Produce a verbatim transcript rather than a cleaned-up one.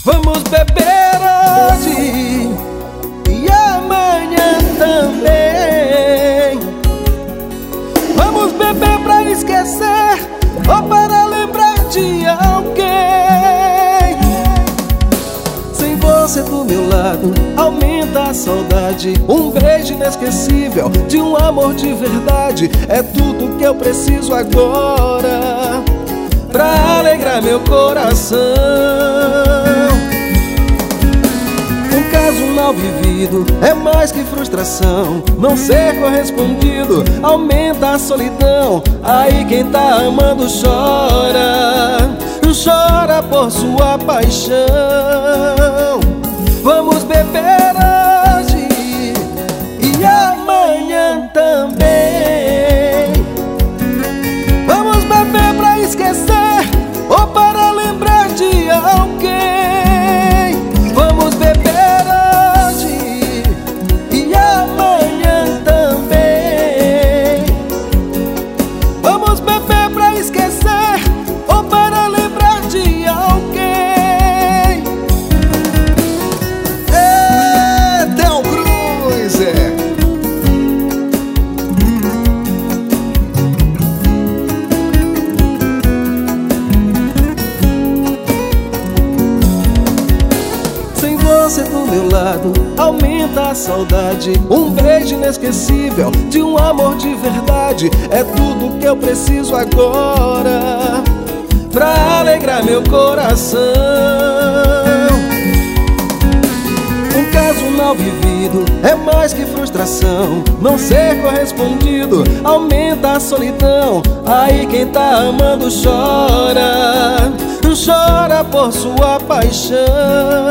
Vamos beber hoje e amanhã também. Vamos beber pra esquecer ou para lembrar de alguém. Sem você do meu lado aumenta a saudade. Um beijo inesquecível de um amor de verdade é tudo que eu preciso agora pra alegrar meu coração. Um caso mal vivido é mais que frustração. Não ser correspondido aumenta a solidão. Aí quem tá amando chora, chora por sua paixão. Vamos beber hoje e amanhã também. Vamos beber pra esquecer ou para lembrar de alguém. Vamos beber hoje e amanhã também. Vamos beber pra esquecer ou para lembrar de alguém. É Del Cruz, é. Sem você do meu lado aumenta a saudade. Um beijo inesquecível de um amor de verdade é tudo que eu preciso agora pra alegrar meu coração. Um caso mal vivido é mais que frustração. Não ser correspondido aumenta a solidão. Aí quem tá amando chora, chora por sua paixão.